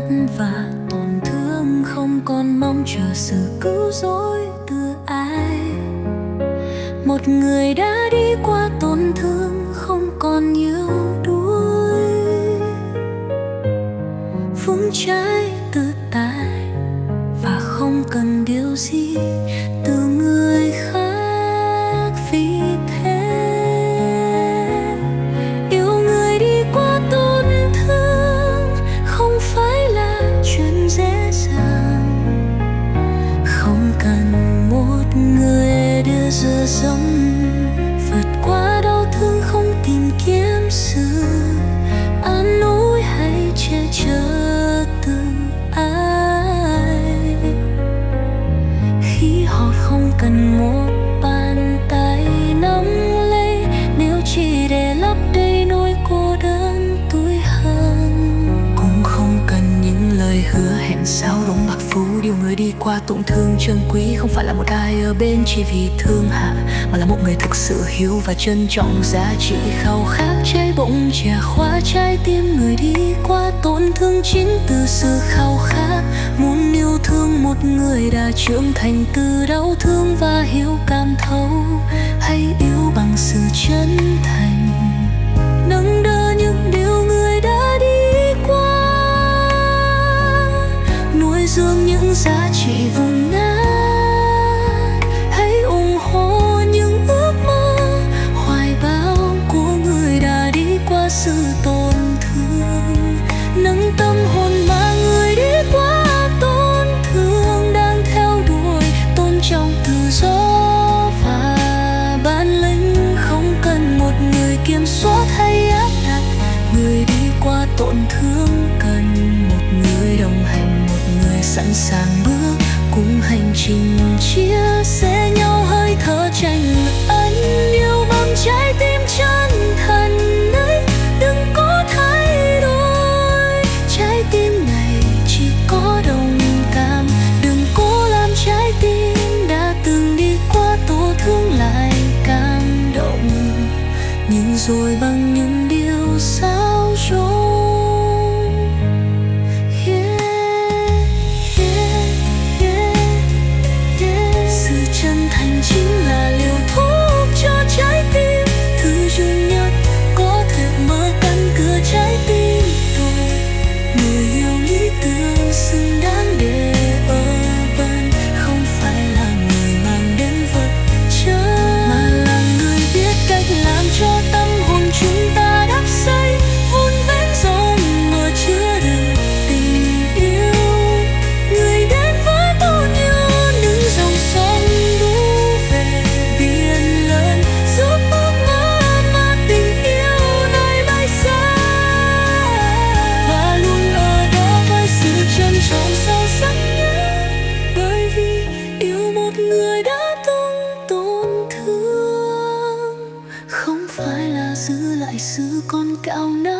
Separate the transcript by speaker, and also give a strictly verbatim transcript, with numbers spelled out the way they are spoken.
Speaker 1: và tổn thương, không còn mong chờ sự cứu rỗi từ ai. Một người đã đi qua tổn thương, không còn yếu đuối, vững trái tự tại và không cần điều gì từ người khác. Vì thế yêu người đi qua tổn thương không phải là chuyện dễ dàng, không cần một người đưa dựa dẫm vượt qua đau thương, không tìm kiếm sự an ủi hay che chở từ ai. Khi họ không cần một bàn tay nắm lấy, nếu chỉ để lấp đầy nỗi cô đơn tủi hờn. Cũng không cần những lời hứa hẹn sao rỗng bạc phú. Điều người đi qua tổn thương trân quý không phải là một ai ở bên chỉ vì thương hạ, mà là một người thực sự hiểu và trân trọng giá trị khao khát cháy bỗng chìa khóa trái tim. Người đi qua tổn thương chính từ sự khao khát muốn yêu thương một người đã trưởng thành từ đau thương và hiểu cảm thấu, hay yêu bằng sự chân thành, nâng đỡ những điều người đã đi qua, nuôi dưỡng những giá trị vun nát, hãy ủng hộ những ước mơ hoài bão của người đã đi qua sự tổn thương. Nâng tâm hồn mà người đi qua tổn thương đang theo đuổi, tôn trọng tự do và bản lĩnh, không cần một người kiểm soát hay áp đặt. Người đi qua tổn thương cần một người đồng hành, một người sẵn sàng bước cùng hành trình, chia sẻ nhau hơi thở tranh ân yêu bằng trái tim chân thành ấy. Đừng có thay đổi, trái tim này chỉ có đồng cảm. Đừng cố làm trái tim đã từng đi qua tổn thương lại cảm động, nhưng rồi bằng những điều sao trộn. Chân thành chính là liều thuốc cho trái tim, thứ duy nhất có thể mở cánh cửa trái tim tôi. Người yêu lý tưởng xứng đáng để ở bên, không phải là người mang đến vật chất, mà là người biết cách làm cho tâm hồn chúng ta đắp xây vun vén rộng mở chứa đựng tình yêu. Người đến với bao nhiêu những dòng sông trong sâu sắc nhất, bởi vì yêu một người đã từng tổn thương không phải là giữ lại sự còn cao nát.